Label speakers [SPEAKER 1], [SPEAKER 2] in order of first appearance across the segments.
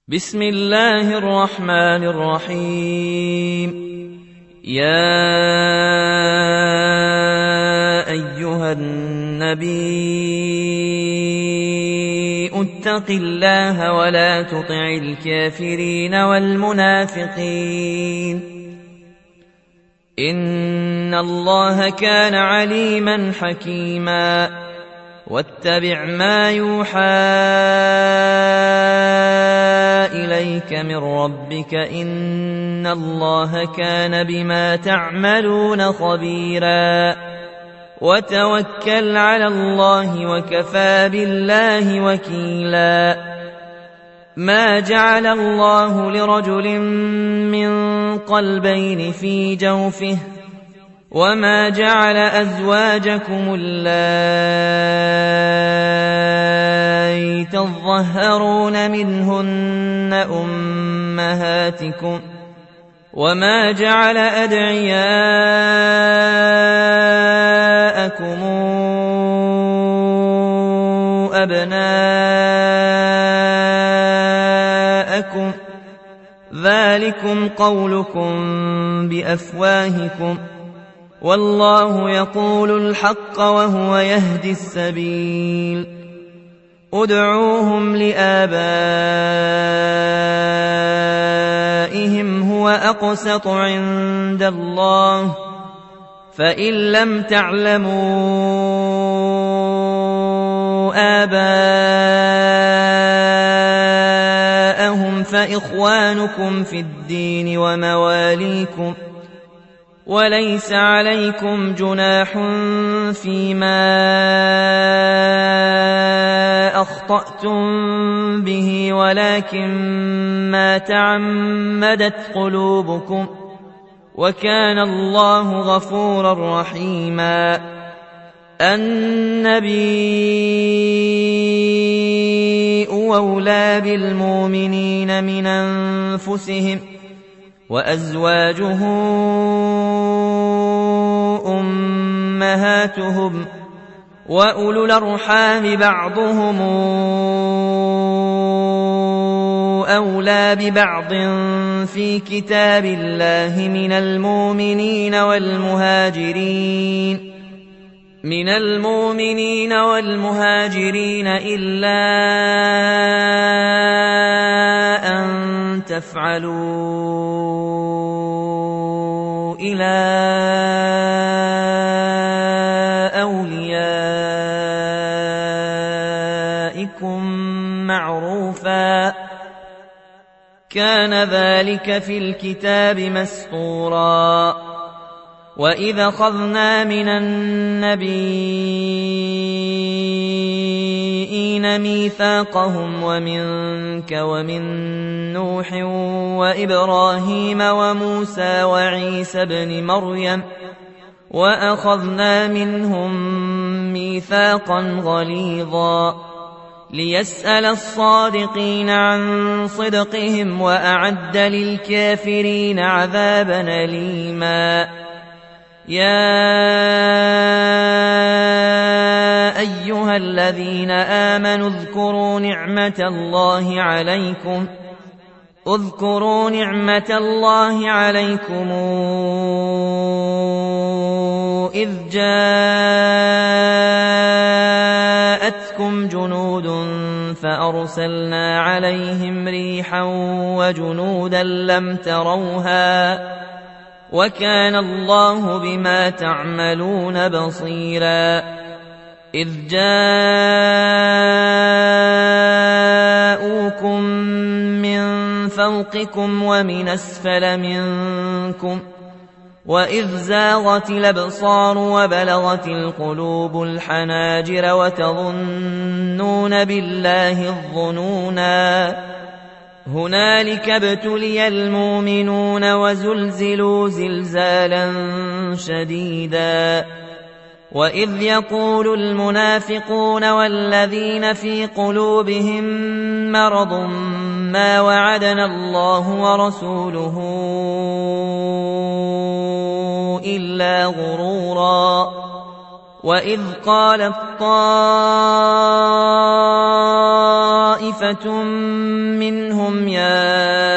[SPEAKER 1] بسم الله الرحمن الرحيم. يا أيها النبي اتق الله ولا تطع الكافرين والمنافقين إن الله كان عليما حكيما. واتبع ما يوحى إليك من ربك إن الله كان بما تعملون خبيرا. وتوكل على الله وكفى بالله وكيلا. ما جعل الله لرجل من قلبين في جوفه وما جعل أزواجكم اللائي تظهرون منهن أمهاتكم وما جعل أدعياءكم أبناءكم ذلكم قولكم بأفواهكم والله يقول الحق وهو يهدي السبيل. ادعوهم لآبائهم هو أقسط عند الله فإن لم تعلموا آباءهم فإخوانكم في الدين ومواليكم وليس عليكم جناح فيما أخطأتم به ولكن ما تعمدت قلوبكم وكان الله غفورا رحيما. النبي أولى بالمؤمنين من أنفسهم وأزواجه أمهاتهم وأولو الأرحام بعضهم أولى ببعض في كتاب الله من المؤمنين والمهاجرين إلا أن تفعلوا إلى أوليائكم معروفا كان ذلك في الكتاب مسطورا. وإذا أخذنا من النبيين ميثاقهم ومنك ومن نوح وإبراهيم وموسى وعيسى ابن مريم وأخذنا منهم ميثاقا غليظا ليسأل الصادقين عن صدقهم وأعد للكافرين عذابا أليما. يا أيها الذين آمنوا اذكروا نعمة الله عليكم إذ جاءتكم جنود فأرسلنا عليهم ريحا وجنودا لم تروها وكان الله بما تعملون بصيرا. إذ جاءوكم من فوقكم ومن أسفل منكم وإذ زاغت الأبصار وبلغت القلوب الحناجر وتظنون بالله الظنونا. هنالك ابتلي المؤمنون وزلزلوا زلزالا شديدا. وإذ يقول المنافقون والذين في قلوبهم مرض ما وعدنا الله ورسوله إلا غرورا. وإذ قالت طائفة طائفة منهم يا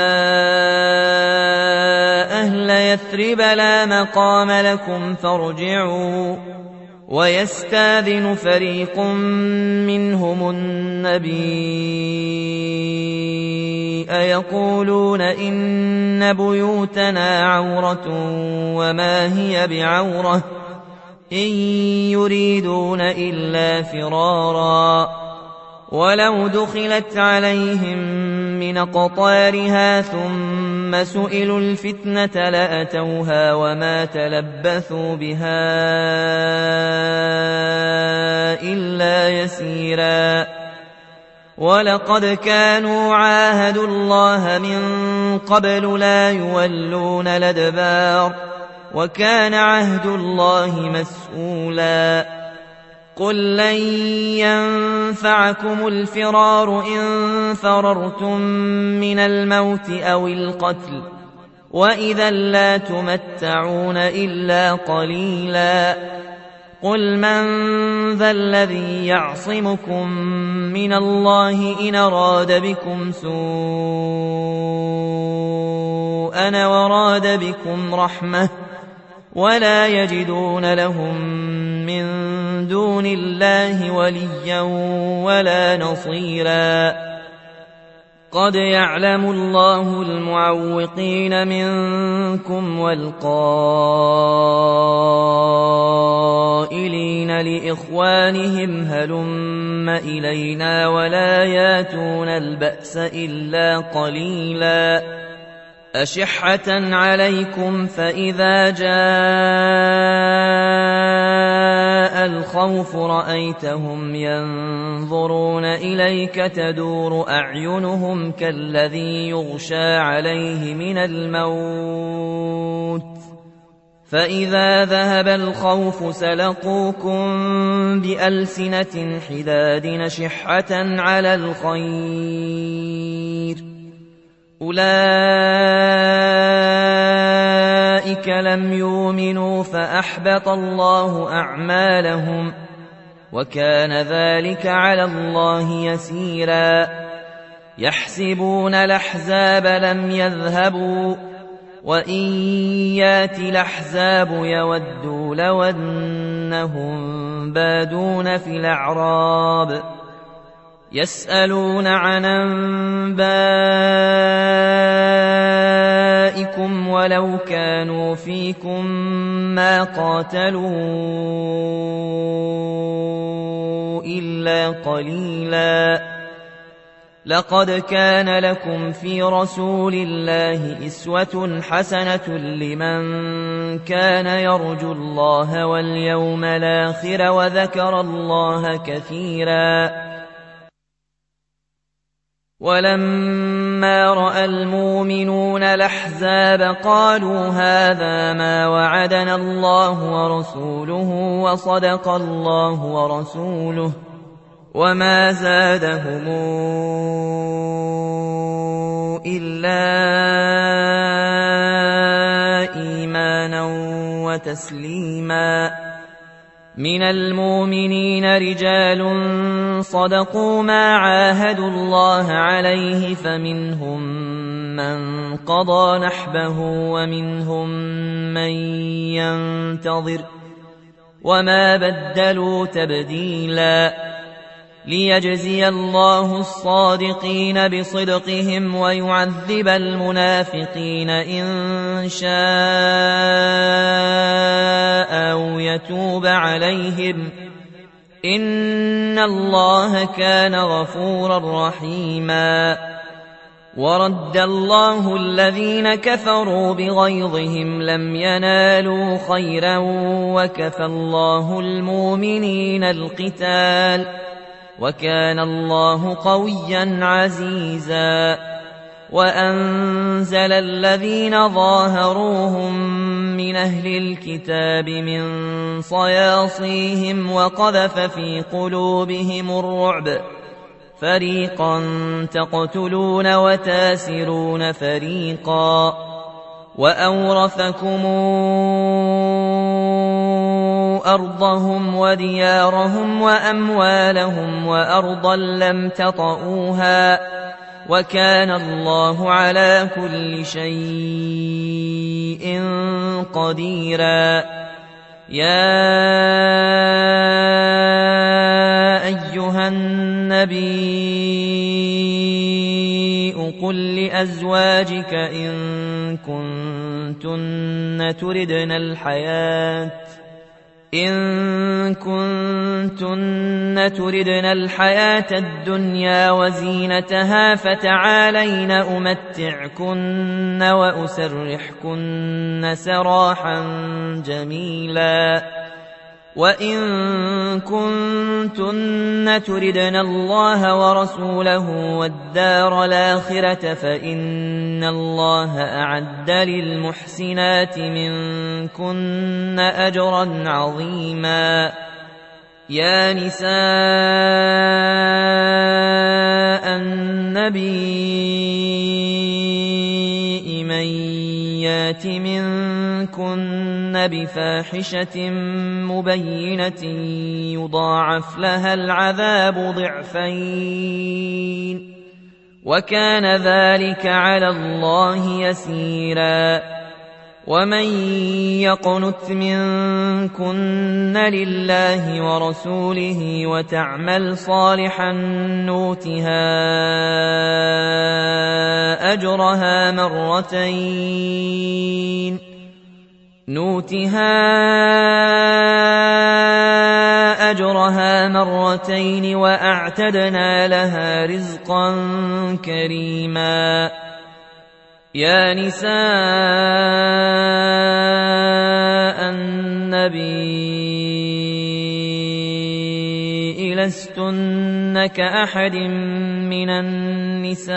[SPEAKER 1] أهل يثرب لا مقام لكم فارجعوا ويستاذن فريق منهم النبي يقولون إن بيوتنا عورة وما هي بعورة إن يريدون إلا فرارا ولو دخلت عليهم من أقطارها ثم سئلوا الفتنة لأتوها وما تلبثوا بها إلا يسيرا ولقد كانوا عاهدوا الله من قبل لا يولون الأدبار وكان عهد الله مسؤولا قل لن ينفعكم الفرار إن فررتم من الموت أو القتل وإذا لا تمتعون إلا قليلا قل من ذا الذي يعصمكم من الله إن أراد بكم سوءا وراد بكم رحمة ولا يجدون لهم من دون الله وليا ولا نصيرا قد يعلم الله المعوقين منكم والقائلين لإخوانهم هلم إلينا ولا ياتون البأس إلا قليلا أشحة عليكم فإذا جاء الخوف رأيتهم ينظرون إليك تدور أعينهم كالذي يغشى عليه من الموت فإذا ذهب الخوف سلقوكم بألسنة حداد نشحة على الخير أولئك لم يؤمنوا فأحبط الله أعمالهم وكان ذلك على الله يسيرا يحسبون الأحزاب لم يذهبوا وإن ياتي الأحزاب يودوا لو أنهم بادون في الأعراب يسألون عن أنبائكم ولو كانوا فيكم ما قاتلوا إلا قليلا لقد كان لكم في رسول الله أسوة حسنة لمن كان يرجو الله واليوم الآخر وذكر الله كثيرا ولما رأى المؤمنون الأحزاب قالوا هذا ما وعدنا الله ورسوله وصدق الله ورسوله وما زادهم إلا إيمانا وتسليما من المؤمنين رجال صدقوا ما عاهدوا الله عليه فمنهم من قضى نحبه ومنهم من ينتظر وما بدلوا تبديلا ليجزي الله الصادقين بصدقهم ويعذب المنافقين إن شاء أو يتوب عليهم إن الله كان غفورا رحيما ورد الله الذين كفروا بغيظهم لم ينالوا خيرا وكفى الله المؤمنين القتال وكان الله قويا عزيزا وأنزل الذين ظاهروهم من أهل الكتاب من صياصيهم وقذف في قلوبهم الرعب فريقا تقتلون وتاسرون فريقا وأورثكم أرضهم وديارهم وأموالهم وأرضا لم تطئوها وكان الله على كل شيء قديرا. يا أيها النبي قل لأزواجك إن كنتن تردن الحياة الدنيا وزينتها فتعالين أمتعكن وأسرحكن سراحا جميلا. وإن كنتن تردن الله ورسوله والدار الآخرة فإن الله أعد للمحسنات منكن أجرا عظيما. يا نساء النبي من يات منكن بفاحشة مبينة يضاعف لها العذاب ضعفين وكان ذلك على الله يسيرا. ومن يقنت منكن لله ورسوله وتعمل صالحا نؤتها أجرها مرتين وأعتدنا لها رزقا كريما. يا نساء النبي لستن كأحد من النساء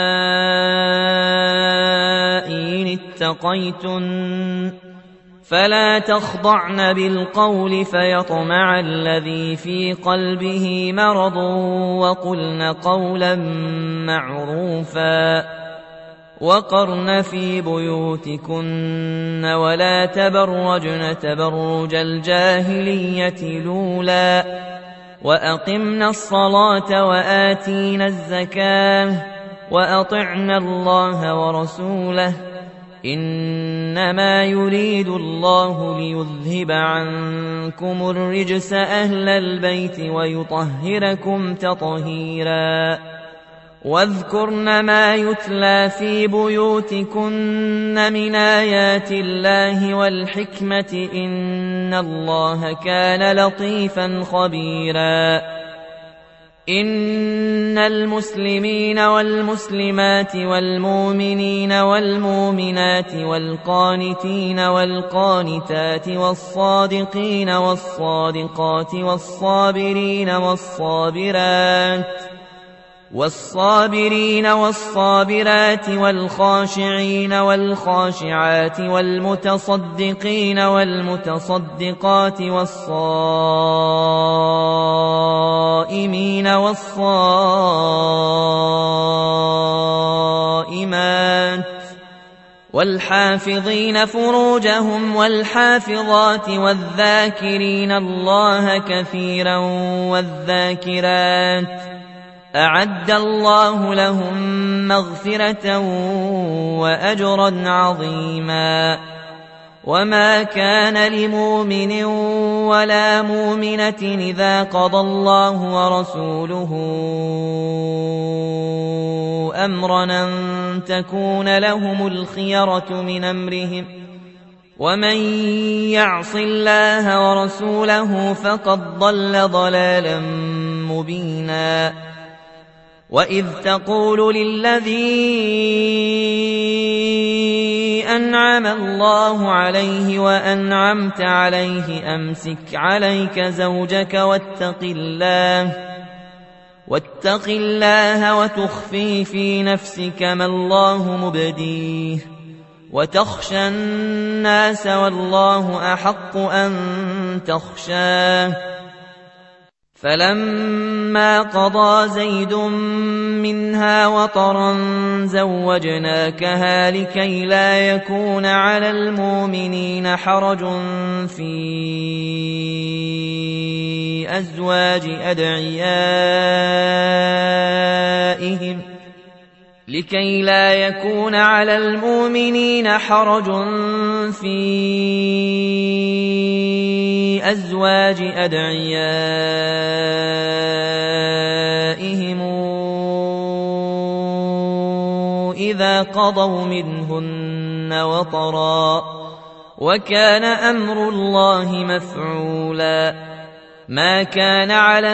[SPEAKER 1] إن اتقيتن فلا تخضعن بالقول فيطمع الذي في قلبه مرض وقلن قولا معروفا. وقرن في بيوتكن ولا تبرجن تبرج الجاهلية الأولى وأقمن الصلاة وآتينا الزكاة وأطعن الله ورسوله إنما يريد الله ليذهب عنكم الرجس أهل البيت ويطهركم تطهيرا. واذكرن ما يتلى في بيوتكن من آيات الله والحكمة إن الله كان لطيفا خبيرا. إن المسلمين والمسلمات والمؤمنين والمؤمنات والقانتين والقانتات والصادقين والصادقات والصابرين والصابرات والخاشعين والخاشعات والمتصدقين والمتصدقات والصائمين والصائمات والحافظين فروجهم والحافظات والذاكرين الله كثيرا والذاكرات أعد الله لهم مغفرة وأجرا عظيما. وما كان لمؤمن ولا مؤمنة إذا قضى الله ورسوله أمرا أن تكون لهم الخيرة من أمرهم ومن يعص الله ورسوله فقد ضل ضلالا مبينا. وإذ تقول للذي أنعم الله عليه وأنعمت عليه أمسك عليك زوجك واتق الله وتخفي في نفسك ما الله مبديه وتخشى الناس والله أحق أن تخشاه فلما قضى زيد منها وطرا زوجناكها لكي لا يكون على المؤمنين حرج في أزواج أدعيائهم إذا قضوا منهن وطرا وكان أمر الله مفعولا ما كان على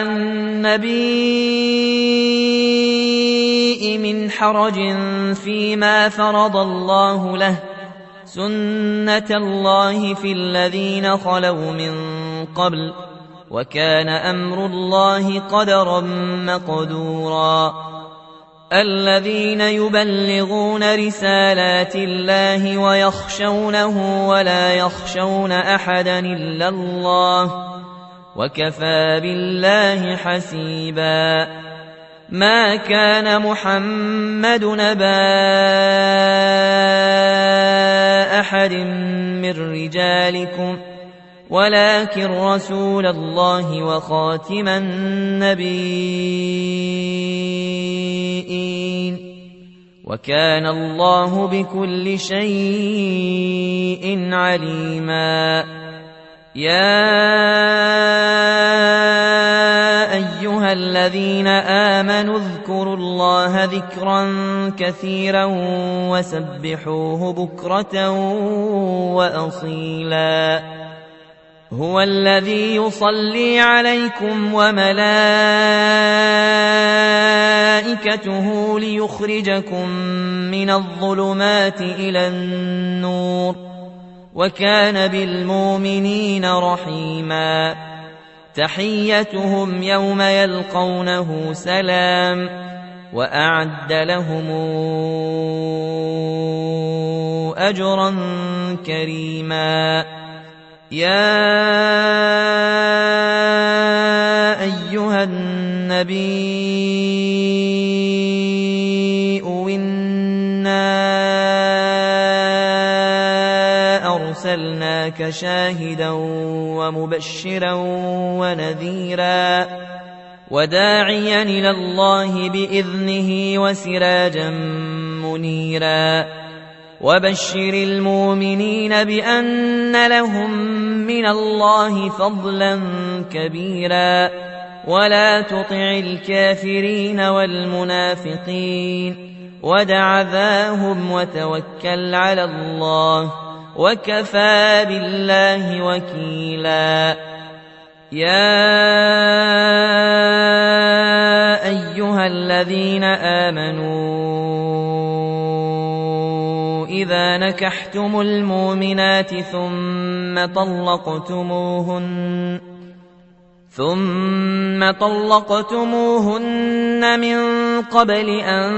[SPEAKER 1] النبي من حرج فيما فرض الله له سنة الله في الذين خلوا من قبل وكان أمر الله قدرا مقدورا الذين يبلغون رسالات الله ويخشونه ولا يخشون أحدا إلا الله وكفى بالله حسيبا ما كان محمد نبا أحد من رجالكم ولكن رسول الله وخاتم النبيين وكان الله بكل شيء عليما يا أيها الذين آمنوا اذكروا الله ذكرا كثيرا وسبحوه بكرة وأصيلا هو الذي يصلي عليكم وملائكته ليخرجكم من الظلمات إلى النور وكان بالمؤمنين رحيما تحيتهم يوم يلقونه سلام وأعد لهم أجرا كريما يا أيها النبي إنا أرسلناك شاهدا ومبشرا ونذيرا وداعيا إلى الله بإذنه وسراجا منيرا وبشر المؤمنين بأن لهم من الله فضلا كبيرا ولا تطع الكافرين والمنافقين ودع ذاهم وتوكل على الله وكفى بالله وكيلا يا أيها الذين آمنوا إذا نكحتم المؤمنات ثم طلقتموهن من قبل أن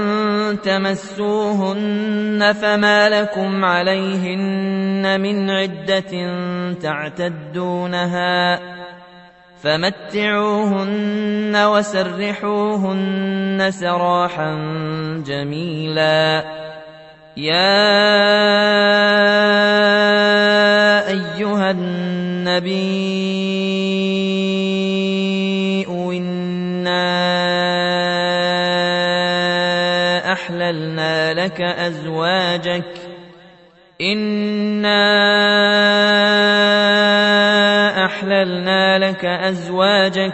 [SPEAKER 1] تمسوهن فما لكم عليهن من عدة تعتدونها فمتعوهن وسرحوهن سراحا جميلا يا أيها النبي إنا أحللنا لك أزواجك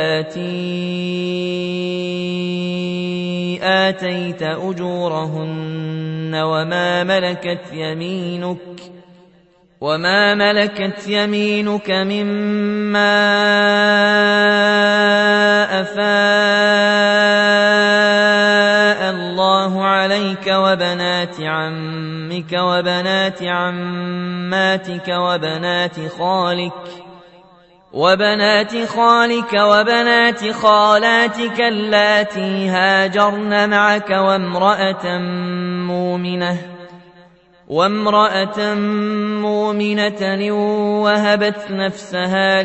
[SPEAKER 1] اللاتي آتيت أجورهن وما ملكت يمينك مما أفاء الله عليك وبنات عمك وبنات عماتك وبنات خالك وبنات خالاتك اللاتي هاجرن معك وامرأة مؤمنة وهبت نفسها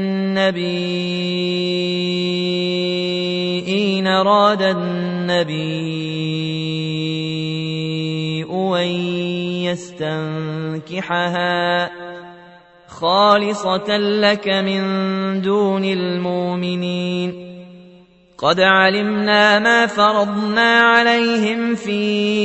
[SPEAKER 1] للنبي إن أراد النبي أن يستنكحها خالصة لك من دون المؤمنين قد علمنا ما فرضنا عليهم في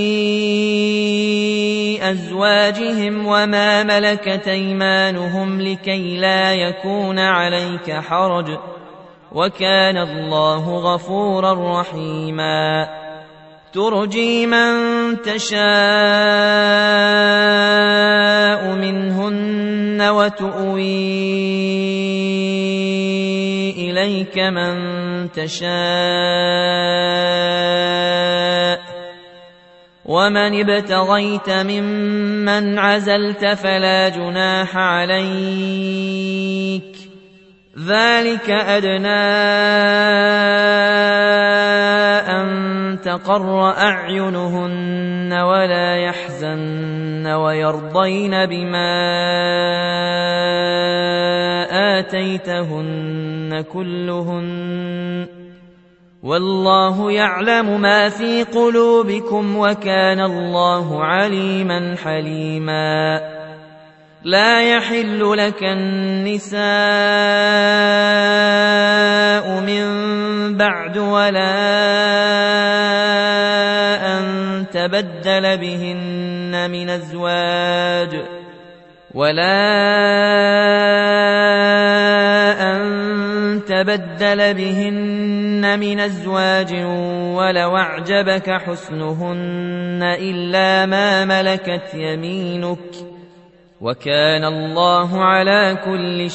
[SPEAKER 1] أزواجهم وما ملكت أيمانهم لكي لا يكون عليك حرج وكان الله غفورا رحيما ترجي من تشاء منهن وتؤوي إليك من تشاء ومن ابتغيت ممن عزلت فلا جناح عليك ذلك أدنى أن تقر أعينهن ولا يحزن ويرضين بما آتيتهن كلهن والله يعلم ما في قلوبكم وكان الله عليما حليما لا يحل لك النساء من بعد ولا أن تبدل بهن من أزواج ولو أعجبك حسنهن إلا ما ملكت يمينك وكان الله على كل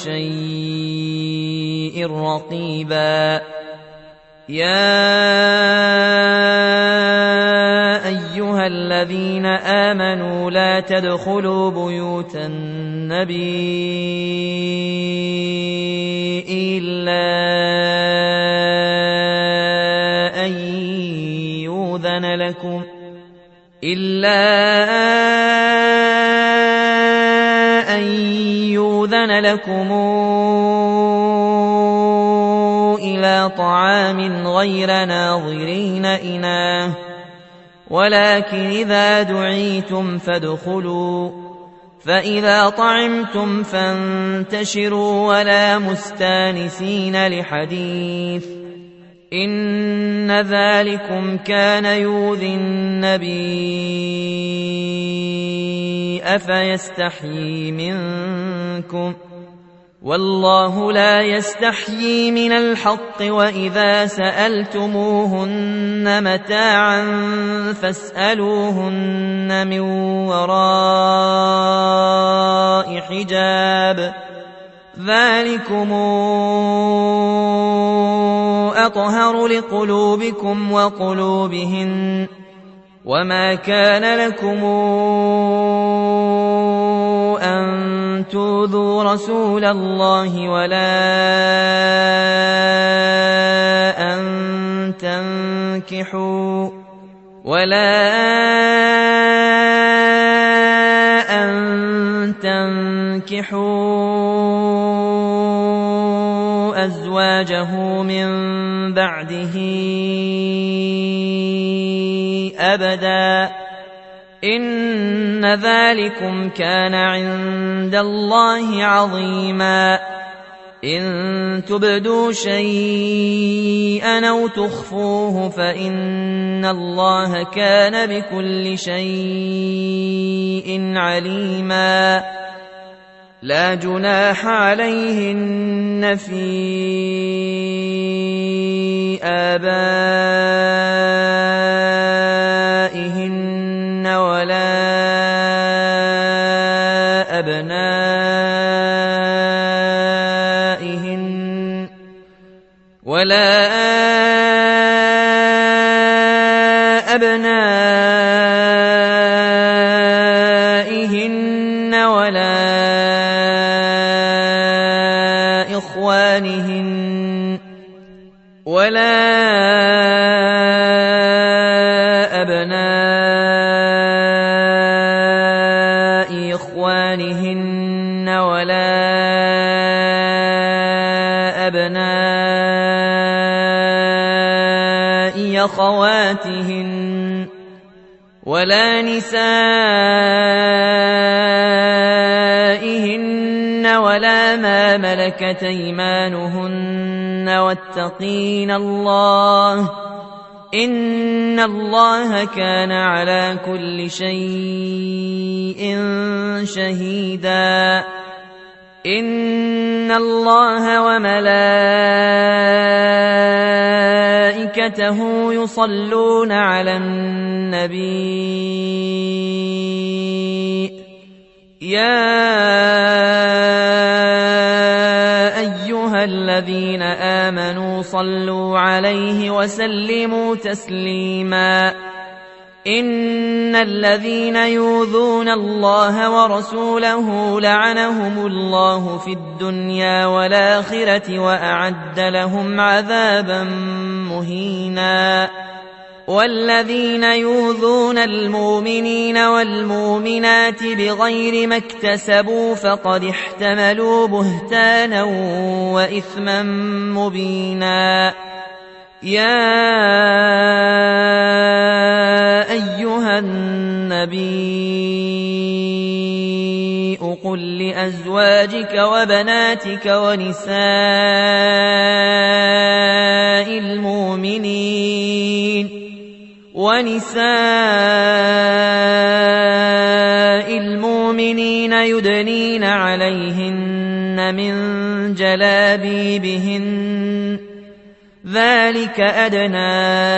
[SPEAKER 1] شيء رقيبا يا أيها الذين آمنوا لا تدخلوا بيوت النبي إلا أن يؤذن لكم إلى طعام غير ناظرين إناه ولكن إذا دعيتم فادخلوا فإذا طعمتم فانتشروا ولا مستانسين لحديث إن ذلكم كان يؤذي النبي أفيستحيي منكم والله لا يستحيي من الحق وإذا سألتموهن متاعا فاسألوهن من وراء حجاب ذلكم أطهر لقلوبكم وقلوبهن وما كان لكم أن تؤذوا رسول الله ولا أن تنكحوا أزواجه من بعده أبدا إن ذلكم كان عند الله عظيما إن تبدوا شيئا أو تخفوه فإن الله كان بكل شيء عليما لا جناح عليهن في آبائهن ولا أبنائهن ولا إخوانهن ولا أبناء إخوانهن ولا أبناء أخواتهن ولا نسائهن ولا ما ملكت أيمانهن واتقين الله إن الله كان على كل شيء شهيدا إن الله وملائكته يصلون على النبي يا أيها الذين آمنوا صلوا عليه وسلموا تسليما إن الذين يؤذون الله ورسوله لعنهم الله في الدنيا والآخرة وأعد لهم عذابا مهينا والذين يؤذون المؤمنين والمؤمنات بغير ما اكتسبوا فقد احتملوا بهتانا وإثما مبينا يا أيها النبي قل لأزواجك وبناتك ونساء المؤمنين يدنين عليهن من جلابيبهن ذلك أدنى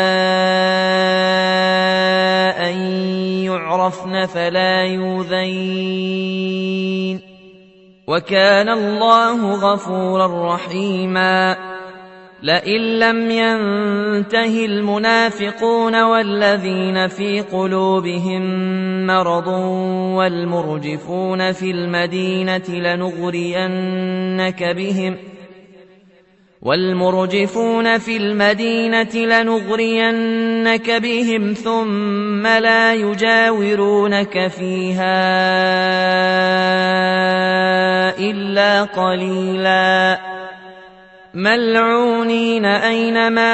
[SPEAKER 1] أن يعرفن فلا يؤذين وكان الله غفورا رحيما لئن لم ينته المنافقون والذين في قلوبهم مرض والمرجفون في المدينة لنغرينك بهم ثم لا يجاورونك فيها إلا قليلا ملعونين أينما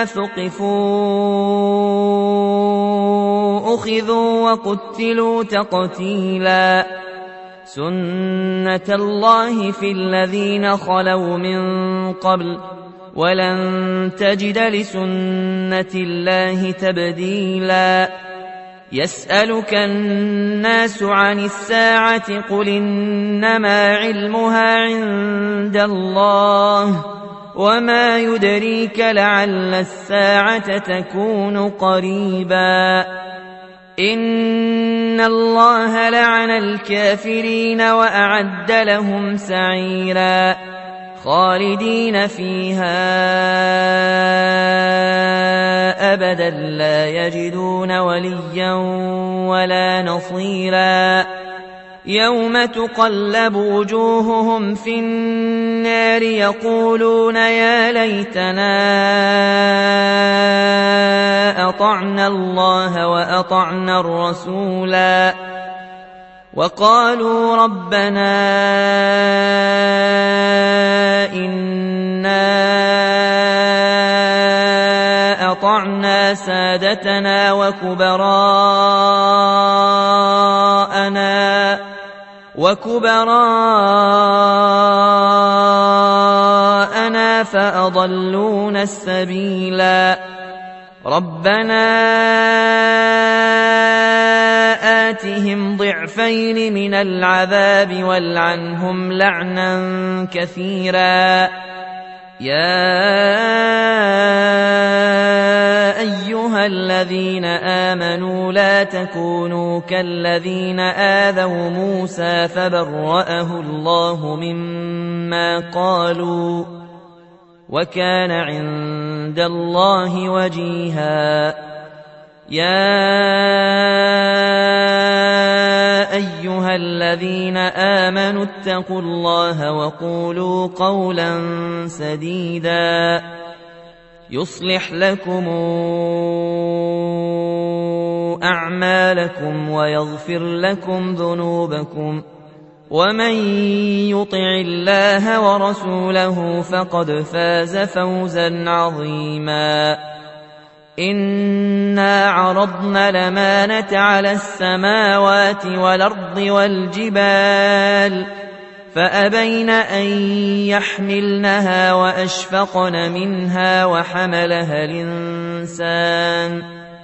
[SPEAKER 1] ثقفوا أخذوا وقتلوا تقتيلا سنة الله في الذين خلوا من قبل ولن تجد لسنة الله تبديلا يسألك الناس عن الساعة قل إنما علمها عند الله وما يدريك لعل الساعة تكون قريبا إن الله لعن الكافرين وأعد لهم سعيرا خالدين فيها أبدا لا يجدون وليا ولا نصيرا يوم تقلب وجوههم في النار يقولون يا ليتنا أطعنا الله وأطعنا الرسولا وقالوا ربنا إنا أطعنا سادتنا وكبراءنا فأضلونا السبيلا ربنا آتهم ضعفين من العذاب والعنهم لعنا كثيرا يا أيها الذين آمنوا لا تكونوا كالذين آذوا موسى فبرأه الله مما قالوا وكان عند الله وجيها يا أيها الذين آمنوا اتقوا الله وقولوا قولا سديدا يصلح لكم أعمالكم ويغفر لكم ذنوبكم ومن يطع الله ورسوله فقد فاز فوزا عظيما. إنا عرضنا الأمانة على السماوات والأرض والجبال فأبين أن يحملنها وأشفقن منها وحملها الإنسان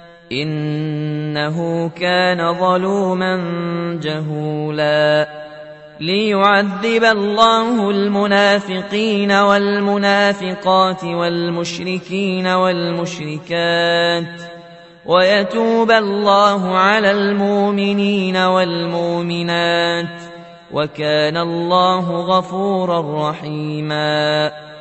[SPEAKER 1] إنه كان ظلوما جهولا. ليعذب الله المنافقين والمنافقات والمشركين والمشركات ويتوب الله على المؤمنين والمؤمنات وكان الله غفورا رحيما.